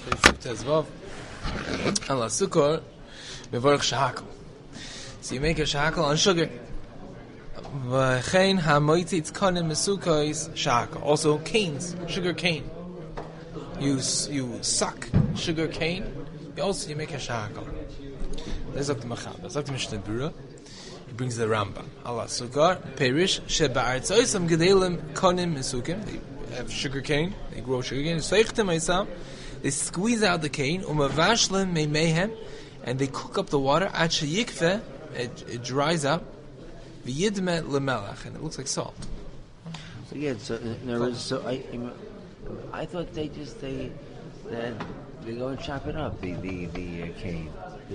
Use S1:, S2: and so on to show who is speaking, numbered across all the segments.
S1: Tezvav. Allah Sukkot. Mevorach shahakol. So you make a shahakol on sugar. V'chein ha'moitzitz kanim mesukos shahakol. Also canes, sugar cane. You suck sugar cane. Also you make a shahakol. That's like the Machab. That's like the Mishnah Berurah. He brings the Rambam. Allah Sukkot. Perish sheba'artzoisam gedelim kanim mesukim. They have sugar cane. They grow sugar cane. They squeeze out the cane. Umavashlim meimehem. And they cook up the water. Ad sheyikve. It dries up. V'yidme lemelach. And it looks like salt.
S2: So yeah, I thought they go and chop it up, the cane.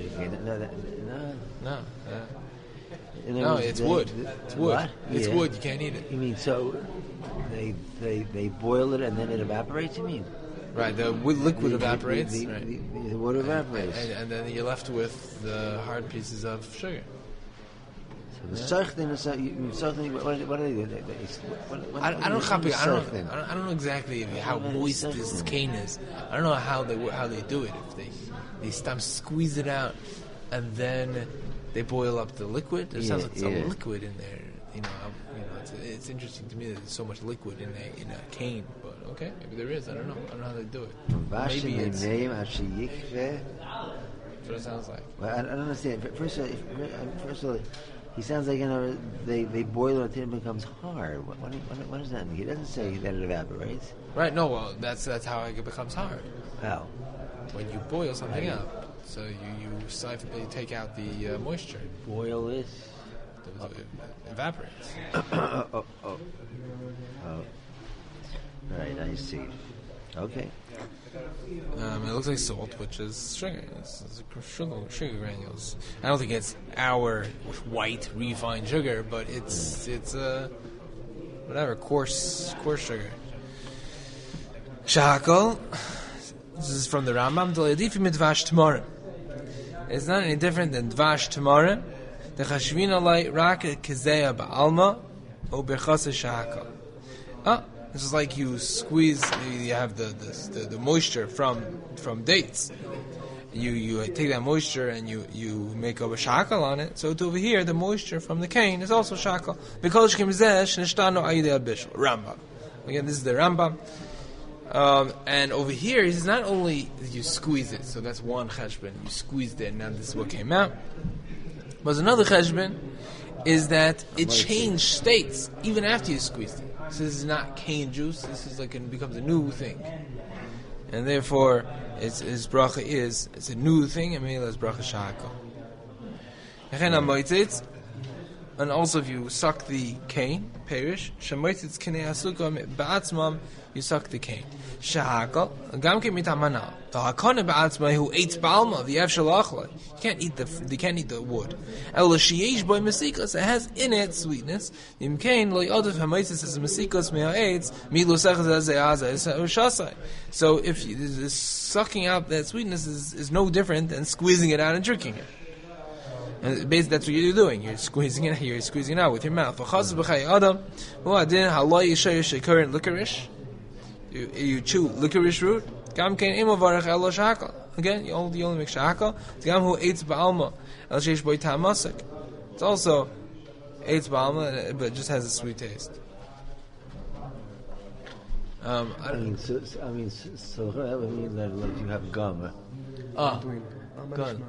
S1: No, it's wood. It's wood.
S2: What?
S1: It's wood. You can't eat it.
S2: You mean so they boil it and then it evaporates? You mean?
S1: Right. The liquid evaporates.
S2: The water evaporates,
S1: and then you're left with the hard pieces of sugar.
S2: So the something. What do they do?
S1: I don't know exactly how moist this cane is. I don't know how they do it. If they squeeze it out and then they boil up the liquid. There sounds like some liquid in there. It's interesting to me that there's so much liquid in a cane. But okay, maybe there is. I don't know how they do it. Maybe it's. That's what it sounds like.
S2: Well, I don't understand. First of all, he sounds like they boil it until it becomes hard. What does that mean? He doesn't say that it evaporates.
S1: Right. No. Well, that's how it becomes hard.
S2: How?
S1: When you boil something up, so you take out the moisture.
S2: Boil it.
S1: It evaporates.
S2: Right, I see. Okay.
S1: It looks like salt, which is sugar. It's sugar granules. I don't think it's our white refined sugar, but it's whatever coarse sugar. Shahakol. This is from the Rambam. It's not any different than dvash tamarim. The chashvin alay rak kezeya ba'alma o bechase shahakol. This is like you squeeze. You have the moisture from dates. You take that moisture and you make over shahakol on it. So over here, the moisture from the cane is also shahakol. Because Rambam. Again, this is the Rambam. And over here, it's not only you squeeze it, so that's one cheshbon. You squeezed it, and now this is what came out. But another cheshbon is that it changed states even after you squeezed it. So this is not cane juice. This is it becomes a new thing, and therefore his bracha it's a new thing. And maybe that's bracha shahakol. And also, if you suck the cane, perish. Shemoitzitz kinei asukam ba'atzmam. You suck the cane. Shahakol. Gam ke mitamana. The hakana ba'atzmai who eats balma the avshalachla. You can't eat the wood. El sheyesh boy mesikas. It has in it sweetness. Imkain lo yodef hamoitzitz as mesikas me'aetz milu sechas as e'aza ushasai. So if sucking out that sweetness is no different than squeezing it out and drinking it. And basically, that's what you're doing. You're squeezing it out with your mouth. You chew licorice root. Again, you only make shahakal. It's also eitz ba'alma, but it just has a sweet taste.
S2: So that would mean that you have gum.
S1: Gum.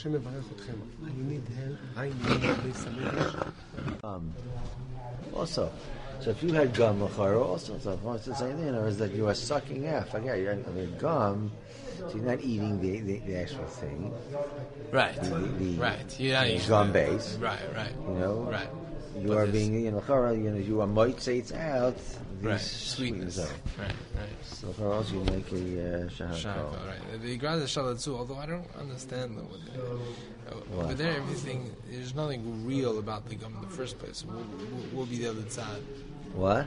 S2: Also, so if you had gum also, it's the same thing. Is that you are sucking F. Gum. So you're not eating the actual thing.
S1: Right.
S2: The gum base.
S1: Right. Right.
S2: You are being you are moitzates out these
S1: sweetness. Right.
S2: So for us, you make a shahakol.
S1: Right. The Igrada Shalatzu, although I don't understand them. Over there, there's nothing real about the gum in the first place. What will be the other side?
S2: What?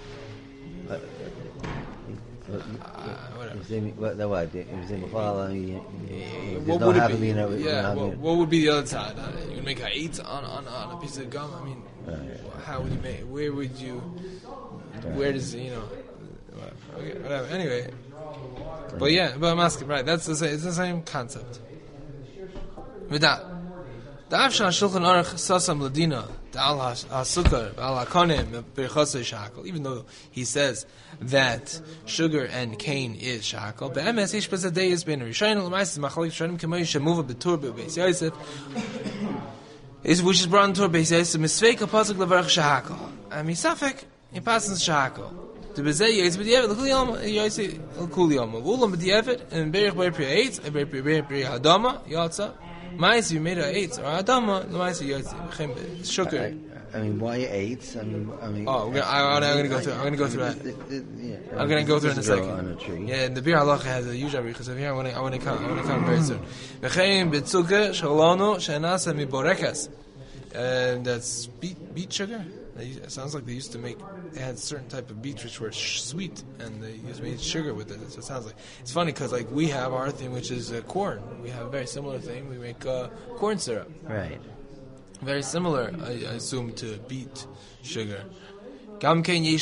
S1: What would be the other side? You would make a eight on a piece of gum. I mean, how would you make? Where would you? Where does Okay, whatever. Anyway. But yeah, but I'm asking, right? That's the same. It's the same concept. With that, the Avshan Shulchan Aruch Sasam Ladina the Al HaSukar Al HaKonim Birchasei Shakal. Even though he says that sugar and cane is shakal, but MS Ish Bezadei is been Rishayin L'Maisis Machalik Shonim Kamei Shemuva B'Tur B'Beis Yosef, which is brought into Beis Yosef Misveik Pasuk Levarach Shakal. And Misafek he passes shakal. The Bezei Yosef B'Diavad L'Kuliyam Yosef L'Kuliyam V'Ulam B'Diavad and Berich B'Rei Eitz and B'Rei Hadama Yotza. Mais you made a eight or Adama, mais you sugar.
S2: I mean, why eights? I'm
S1: gonna go through. I'm gonna go through that. I'm gonna go through in a second.
S2: On a tree.
S1: Yeah, and the Biur Halacha has a huge because of here. I want to come very soon. V'chein b'tzuka shalonu she'nasa miborekas, and that's beet sugar. It sounds like they used to make. They had a certain type of beets which were sweet, and they used to make sugar with it. So it sounds like it's funny because like we have our thing, which is corn. We have a very similar thing. We make corn syrup.
S2: Right.
S1: Very similar, I assume, to beet sugar. Again,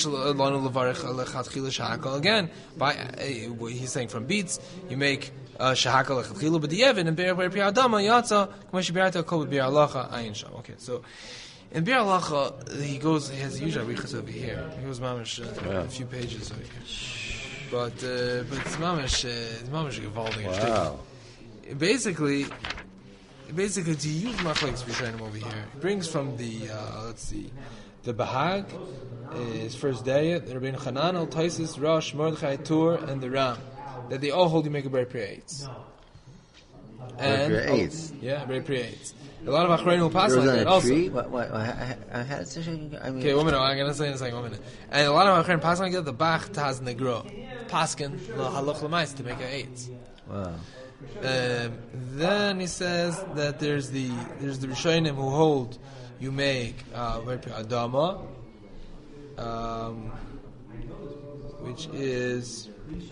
S1: by he's saying from beets you make shahakal lechatchila, but the Yevin and Be'er Adama Yatza K'moshe Kol Be'er Halacha Ayin Sham. Okay, so. In Biur Halacha, he has a huge arichas over here. He goes mamish a few pages over here. But it's mamish gewaldig.
S2: Wow.
S1: Basically, to use machlekes Rishonim over here, he brings from the the Bahag, his first day, the Rabbeinu Chananel, Taisus, Rosh, Mordechai, Tur, and the Ram, that they all hold you make a B'rei Pri Eitz. And B'rei Pri Eitz. A lot of Achrein will pass like that also.
S2: Okay,
S1: 1 minute, I'm going to say in a second, 1 minute. And a lot of Achrein pass like that, the Bach Taz Negro. Paskin, Halach L'mais, to make a eight.
S2: Wow.
S1: Then he says that there's the Rishonim who hold you make Adama, which is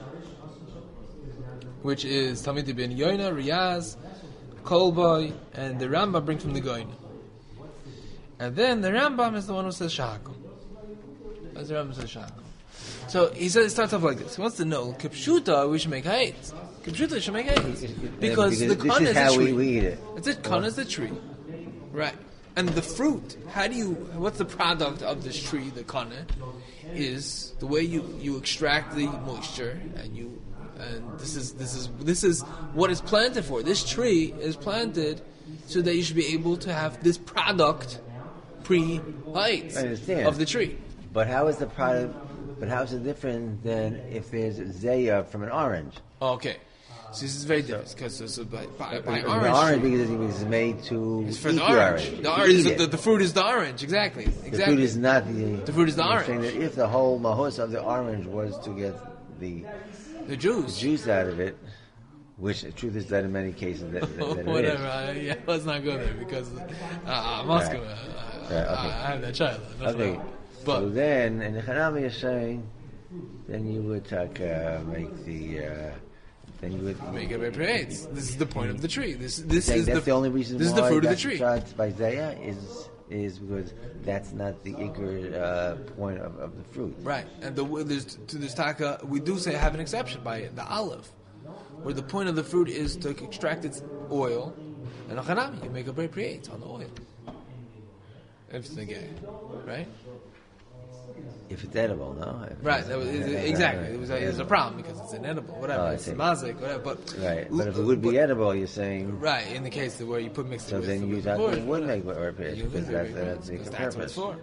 S1: Talmid ben Yoina, Riyaz, Kolboy, and the Rambam brings from the Goin. And then the Rambam is the one who says Shahakal. As the Rambam says Shahakal. So he says, it starts off like this. He wants to know, Kipshuta, we should make Hayit. Kipshuta should make Hayit. Because the Kana is a tree.
S2: We eat it.
S1: That's it, Kana is the tree. Right. And the fruit, what's the product of this tree, the Kana, is the way you extract the moisture and this is what it's planted for. This tree is planted so that you should be able to have this product pre-height of the tree.
S2: But how is the product? But how is it different than if there's Zaya from an orange?
S1: Okay, so this is very different because by
S2: orange.
S1: Orange,
S2: the orange because it was made to
S1: it's for
S2: eat
S1: the orange. The orange, the fruit is the orange. Exactly.
S2: The fruit is not
S1: the fruit is the orange.
S2: Saying that if the whole mahus of the orange was to get the juice out of it, which the truth is that in many cases that
S1: whatever. Let's not go there because I'm asking. I have that child.
S2: Okay. But so then, in the Chanami is saying, then you would make the. Then you would
S1: make it by This is the point of the tree. This is
S2: the only reason.
S1: This is the fruit of the tree.
S2: By Zaya is because that's not the ikr point of the fruit.
S1: Right, and there's taka. We do say have an exception by the olive, where the point of the fruit is to extract its oil, and achanami you make a B'rei Pri Eitz on the oil. If it's gay, right?
S2: If it's edible, no.
S1: Right, exactly. It was a problem because it's inedible. Whatever, it's mazik, whatever. But
S2: but if it would be edible, you're saying
S1: right in the case where you put mixed.
S2: So
S1: with
S2: then you would make B'rei Pri Eitz because that's
S1: what it's for.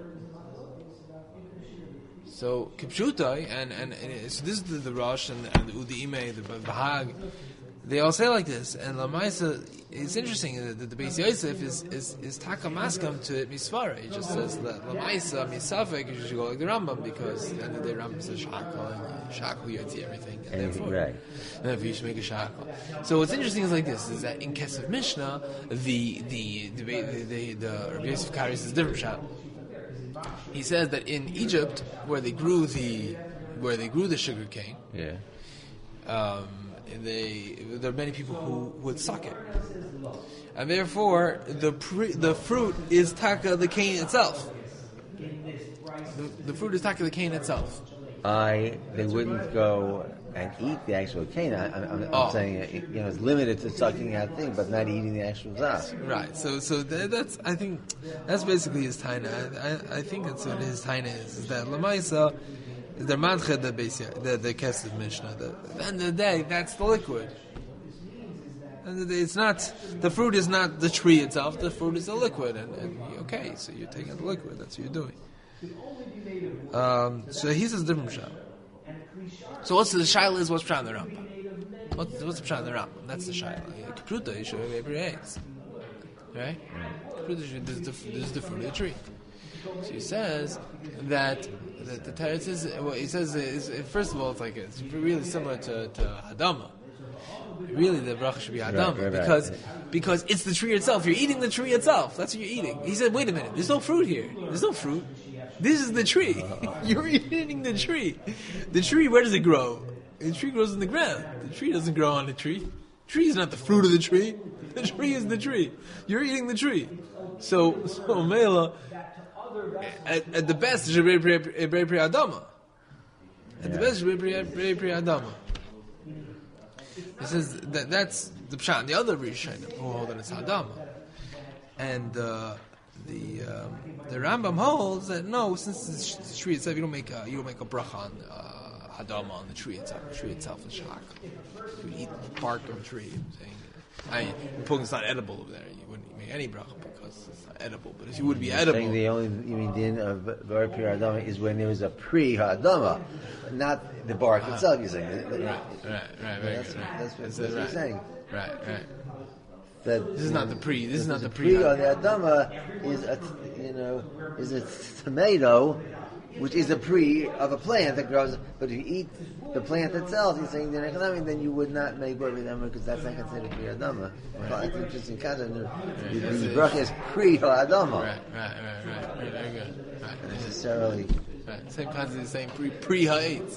S1: So kipshutai and so this is the Rosh and the Udiime, the Bahag. They all say like this, and Lamaisa. It's interesting that the Beis Yosef is taka maskam to it misvara. He just says that Lamaisa misafek you should go like the Rambam because at the end of the day Rambam says shakal and shakal yotzi everything and therefore
S2: right.
S1: And therefore you should make a shakal. So what's interesting is like this: is that in Kesef Mishnah the Rabbi Yosef carries this different shot. He says that in Egypt where they grew the sugar cane.
S2: Yeah.
S1: There are many people who would suck it, and therefore the fruit is taka the cane itself. The fruit is taka the cane itself.
S2: They wouldn't go and eat the actual cane. I'm saying it's limited to sucking out thing, but not eating the actual zas.
S1: Right. So that's, I think that's basically his taina. I think that's what his taina is that lamaisa is the madched the kesef mishnah. At the end of the day, that's the liquid. And it's not, the fruit is not the tree itself. The fruit is the liquid, and okay, so you're taking the liquid. That's what you're doing. So he says different shah. So what's the shaila is what's pshat in the Rambam? What's the pshat in the Rambam? That's the shaila. Kapruta, you should have every eggs, right? Kapruta, this is the fruit of the tree. So he says that the teretz is, what he says is, first of all, it's really similar to Hadama. Really, the bracha should be Hadama, because it's the tree itself. You're eating the tree itself. That's what you're eating. He said, wait a minute, there's no fruit here. There's no fruit. This is the tree. You're eating the tree. The tree, where does it grow? The tree grows in the ground. The tree doesn't grow on the tree. The tree is not the fruit of the tree. The tree is the tree. You're eating the tree. So Mela, at the best, it's Ebrei Pri Adama. At the best, Ebrei Pri Adama. He says that's the pshat. The other Rishonim who hold that it's Hadama. And the Rambam holds that no, since the tree itself, you don't make a bracha on Hadama on the tree itself. The tree itself is shak. You eat the bark of a tree. I'm saying, it's not edible over there. You wouldn't make any bracha because it's not edible. But if you would be edible,
S2: saying the only din of Bar Pri Hadama is when there was a pre Hadama, not the bark itself. You're saying,
S1: right.
S2: That's what you're saying.
S1: Right.
S2: That
S1: this is not the pre. This is not the
S2: pre. On the Adama is a tomato, which is a pre of a plant that grows. But if you eat the plant itself, you're saying then you would not make Bar Adama because that's not considered pre Adama. Well, that's interesting concept. The bracha is pre Adama.
S1: Right. Very good. Right.
S2: Necessarily.
S1: Right. Same concept, the same pre ha'etz.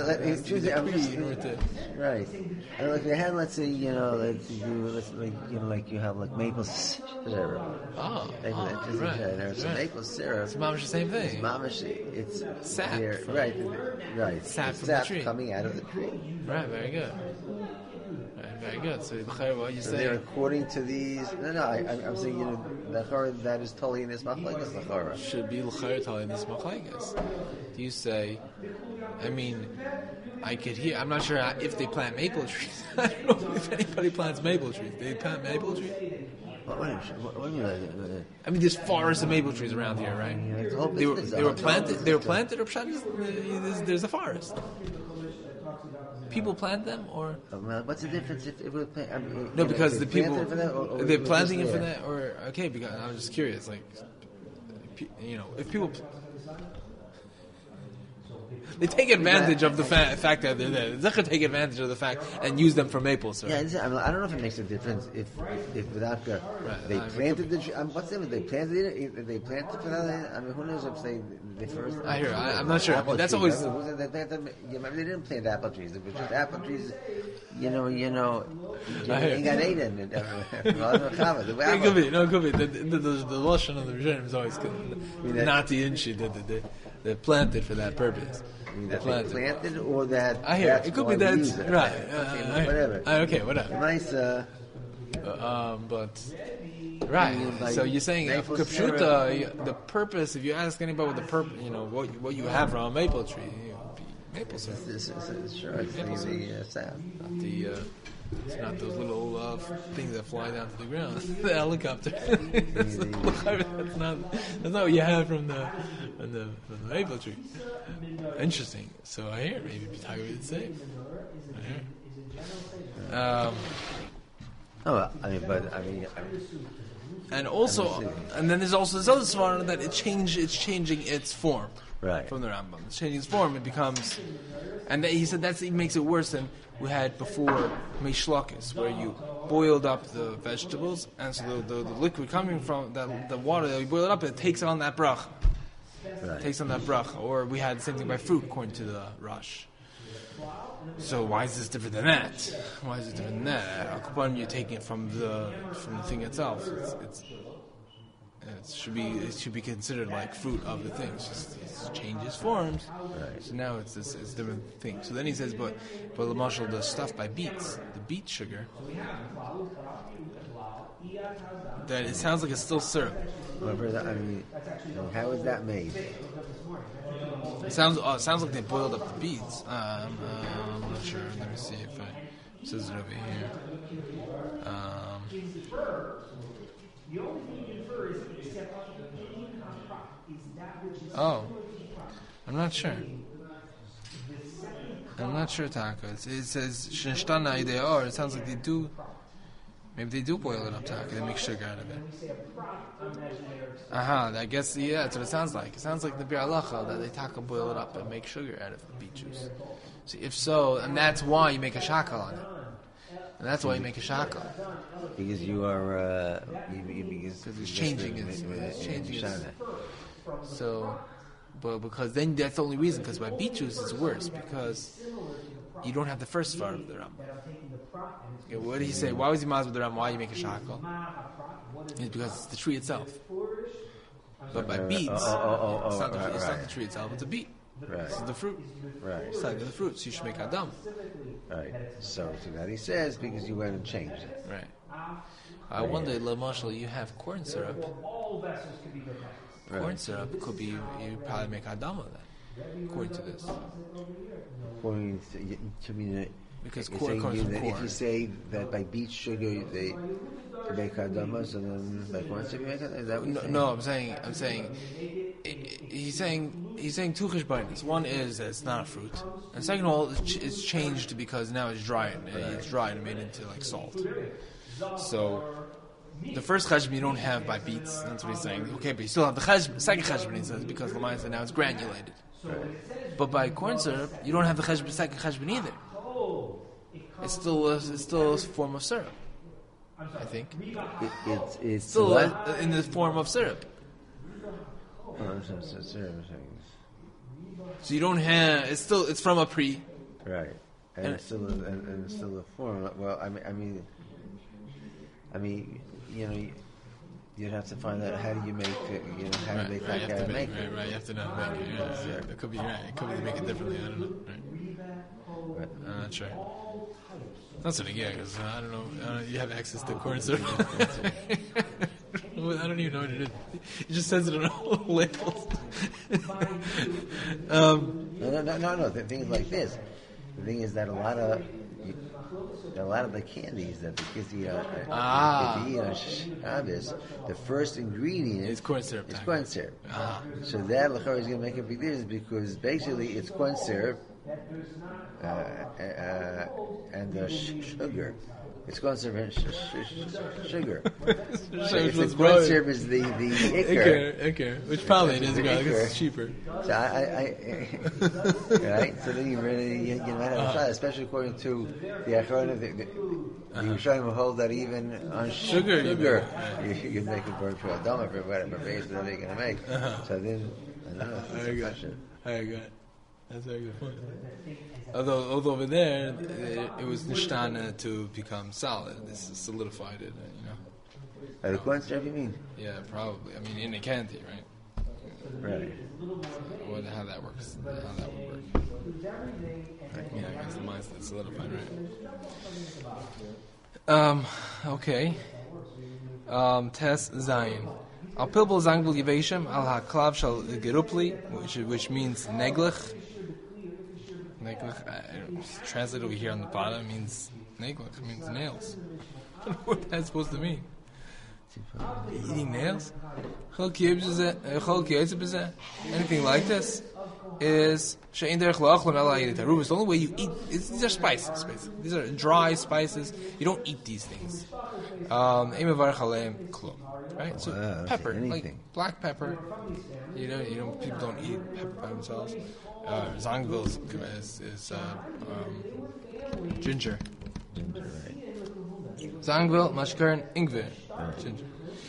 S2: Right. And if you had, let's say, like you have like maple syrup.
S1: Right.
S2: Maple syrup.
S1: It's mamish the same thing.
S2: It's
S1: sap.
S2: Right.
S1: Sap from
S2: the
S1: tree.
S2: Coming out of the tree.
S1: Right. Very good. Very good. So what you say?
S2: According to these, I'm saying the chara that is totally in this machlekes the chara
S1: should be l'chayr totally in this machlekes. Do you say? I mean, I could hear. I'm not sure if they plant maple trees. I don't know if anybody plants maple trees. They plant maple trees.
S2: What do you mean?
S1: I mean, there's forests of maple trees around here, right? They were planted. They were planted, or there's a forest. People plant them, or
S2: what's the difference if it was planted?
S1: No, because the people they're planting it for
S2: that,
S1: or okay. Because I'm just curious, if people they take advantage of the fact that they're there. They take advantage of the fact and use them for maple syrup.
S2: Yeah, I don't know if it makes a difference if without they planted the tree. What's the difference? They planted it. They planted for that. I mean, who knows if they first?
S1: I hear. I'm not sure. That's always.
S2: They didn't plant apple trees. It was just apple trees. You ain't got eight in it.
S1: It could be. No, it could be. The lotion of the Rishonim is always good. Not the inchi. They're planted for that purpose.
S2: That they planted or that
S1: I hear it could be that right.
S2: Whatever.
S1: Okay, whatever.
S2: Nice.
S1: But right. So you're saying kapshuta, the purpose. If you ask anybody what the purpose, what you have from a maple tree, maple syrup.
S2: Sure, it's the sap.
S1: It's not those little things that fly down to the ground. The helicopter. That's not what you have from the maple tree. Interesting. So I hear maybe Tiger is the same. And also, and then there's also this other svara that it's changing its form.
S2: Right.
S1: From the Rambam. It's changing its form. It becomes, and he said it makes it worse than we had before Meishlakis, where you boiled up the vegetables, and so the liquid coming from the water that you boil it up, it takes on that bracha.
S2: Right.
S1: It takes on that bracha. Or we had the same thing by fruit, according to the Rush. So why is this different than that? Why is it different than that? Al-Kuban, you're taking it from the thing itself. It should be considered like fruit of the thing. It changes forms.
S2: Right.
S1: So now it's different thing. So then he says, but the marshal, the stuff by beets, the beet sugar, that it sounds like it's still syrup.
S2: How is that made?
S1: It sounds like they boiled up the beets. I'm not sure. Let me see if it says it over here. I'm not sure. Taka. It says Shenstana Ideor. It sounds like they do. Maybe they do boil it up, Taka. They make sugar out of it. I guess, yeah, that's what it sounds like. It sounds like the Bir Halacha, that they Taka boil it up and make sugar out of the beet juice. So if so, and that's why you make a shakal on it. And that's why you make a shakal.
S2: Because you are,
S1: because it's changing it. So, but because then that's the only reason, because by beet juice it's worse, because you don't have the first part of the ram. Okay, what did he say? Why was he maz with the ram? Why you make a shakal? It's because it's the tree itself. But by beets, it's not the tree itself, it's a beet.
S2: Right.
S1: This is the fruit.
S2: Right.
S1: It's like the fruit, so you should make adam.
S2: Right. So that he says, because you went and changed it.
S1: Right. I wonder, Lamashal, you have corn syrup. Corn syrup could be, you probably make adam of that, according to this.
S2: According to me,
S1: because corn comes from corn.
S2: If you say that by beet sugar they make adama, so then by corn syrup you make it? Is that what you're saying?
S1: No, I'm saying he's saying two cheshbonos. One is that it's not a fruit, and second of all, it's changed because now it's dried. It's dried and made into like salt. So the first cheshbon you don't have by beets. That's what he's saying. Okay, but you still have the second cheshbon. He says because Lamaisa now it's granulated.
S2: Right.
S1: But by corn syrup, you don't have the second cheshbon either. It's still a form of syrup. I think
S2: it's
S1: still in the form of syrup. So you don't have. It's from a pre.
S2: Right, and it's still a form. Well, I mean, you'd have to find out how do you make it. How to make that guy make it.
S1: Right, you have to know how to make it. Yeah. That could be right. It could be they make it differently. I don't know. Right. I'm not sure. That's what I get, because I don't know. You have access to corn syrup. I don't even know what it is. It just says it on all labels.
S2: No. The thing is like this. The thing is that a lot of the candies that the kids eat on Shabbos, the first ingredient
S1: is corn syrup.
S2: So that is going to make a big difference because basically it's corn syrup. And the sugar. It's corn syrup and sugar. It's corn syrup is the ikar,
S1: which probably it is because it's cheaper.
S2: So right. So then you might have a shot, especially according to the Achron. The Yerushalayim will hold that even on sugar. You can make it burn for a dama for whatever base that they're going to make. So then I don't know. That's a question.
S1: I got it. That's a very good point. Although over there, it was nishtana to become solid. This solidified it,
S2: The corn syrup, you mean?
S1: Yeah, probably. I mean, in a candy, right?
S2: Right.
S1: How that works. How that would work. Yeah, I guess the mind's solidified, right? Okay. Tes Zayin. Al pilbul zangbul yiveshem al haklav shal gerupli, which means neglich. Neglich, translated over here on the bottom, means neglich, it means nails. I don't know what that's supposed to mean. Eating nails? Anything like this is the only way you eat. These are spices. These are dry spices. You don't eat these things. Right? So pepper, like black pepper. People don't eat pepper by themselves. Zangvil is ginger.
S2: Ginger, right.
S1: Zangvil, mashkern, ingver. Ginger.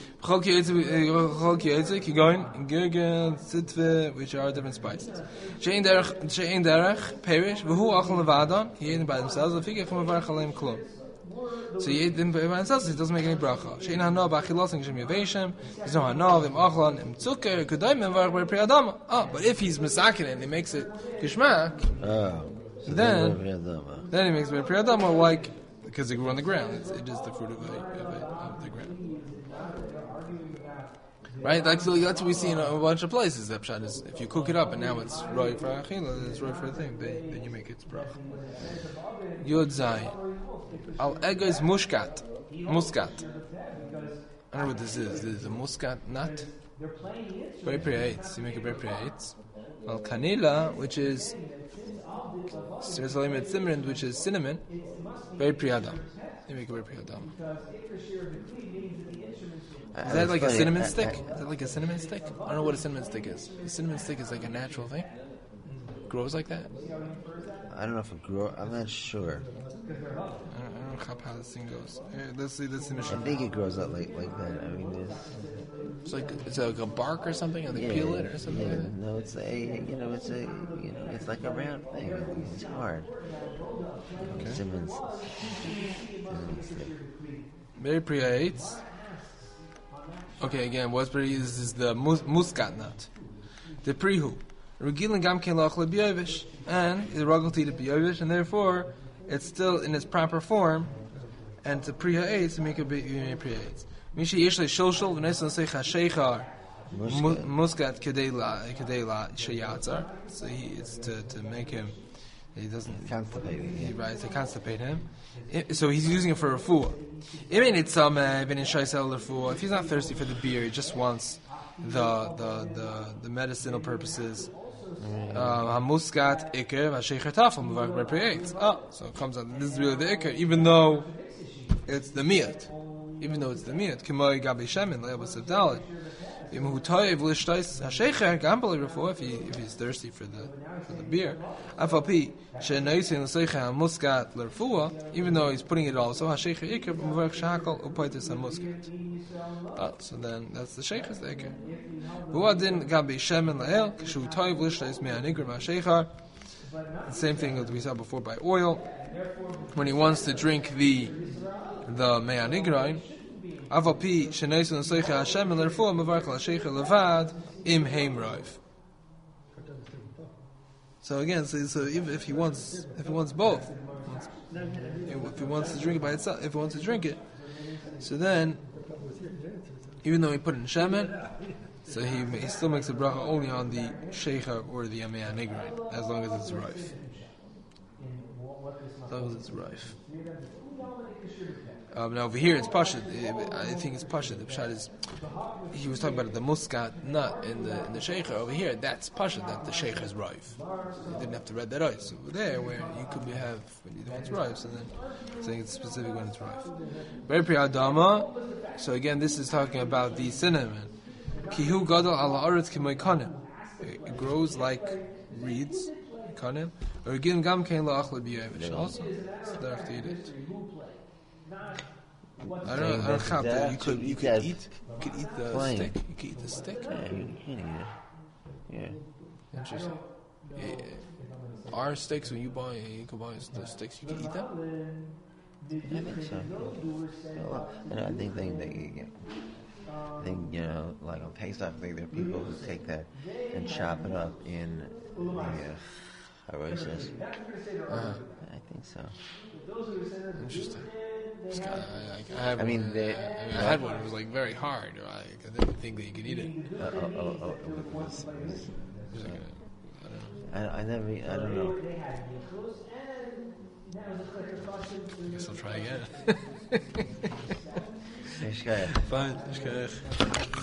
S1: Which are different spices. She'ein derech perish, v'hu achal levadon. He ate them by themselves. So you ate them by themselves, it doesn't make any bracha. Shein hana b'achilas shem yaveshem. There's no hana v'im achlan im zucker k'dayim v'arach by pri adama. Oh, but if he's misakin and he makes it gishmak, then he makes it by pri adama, like because it grew on the ground. It is the fruit of the ground. Right, like so that's what we see in a bunch of places. That pshat is if you cook it up and now it's right for achila, it's right for a thing. Then you make it bracha. Yod Zayin. Al ego's muscat. I don't know what this is. This is a muscat nut. Very pre-aids. You make a very pre-aids. Al kanila, which is cinnamon, which is cinnamon. Very pre-adam. You make a very pre-adam. Is that like a cinnamon stick? Is that like a cinnamon stick? I don't know what a cinnamon stick is. A cinnamon stick is like a natural thing. It grows like that.
S2: I don't know if it grows. I'm not sure.
S1: I don't know how this thing goes. Let's see this image.
S2: I think it grows up like that. I mean,
S1: it's like a bark or something, and they peel it or something.
S2: Yeah, no, it's it's like a round thing. It's hard.
S1: Okay.
S2: Cinnamon stick.
S1: Very pre-aids. Okay, again, what's pretty is the muscat nut, the prihu. Regilin gam ken lach lebiyovish, and the ragel to eat biyovish, and therefore it's still in its proper form, and to priha aids to make a bit priha aids. Mishi yishle shulshul v'nesan seicha sheichar muscat kedela sheyatzar. So it's to make him. He doesn't
S2: constipate.
S1: He to constipate him. So he's using it for refuah. Even it's refuah. If he's not thirsty for the beer, he just wants the medicinal purposes. Hamuskat iker v'sheicher tafel muvak b'pre'etz. So it comes out. This is really the iker, even though it's the miyat. K'moi gabi shemin le'abas avdalit. If he's thirsty for the beer, even though he's putting it also, so then that's the sheikh's ikr. The same thing that we saw before by oil. When he wants to drink the me'anigrain, Avapi shenaisun soicha Hashem lerfuah mevarch l'sheicha levad im heimroiv. So again, so if he wants both, if he wants to drink it by itself, if he wants to drink it, so then even though he put it in shemen, so he still makes a bracha only on the sheicha or the amei nigrain, as long as it's rife. As long as it's rife. Now over here it's pashut. I think it's pashut. The pshat is he was talking about the muscat nut in the sheikha. Over here that's pashut that the sheikha is rife. You didn't have to read that out. So over there where you could have when you know it's rife, so then saying it's specific when it's rife. Very priyadama. So again, this is talking about the cinnamon. Kihu gadol ala aretz k'may kanim. It grows like reeds, kanim. Or again, gam kein la'achla b'yavish. Also, it's there to eat it. I don't know that you could eat the stick. You could eat the stick.
S2: Yeah, you can eat it. Yeah.
S1: Interesting. Are steaks when you can buy the sticks, you can eat them?
S2: I think so. I think like on Pesach, I think there are people who take that and chop it up in the harosis. I think so.
S1: Interesting. I had one. I had one. It was like very hard. I didn't think that you could eat it.
S2: I don't know.
S1: I guess I'll try again.
S2: Fine.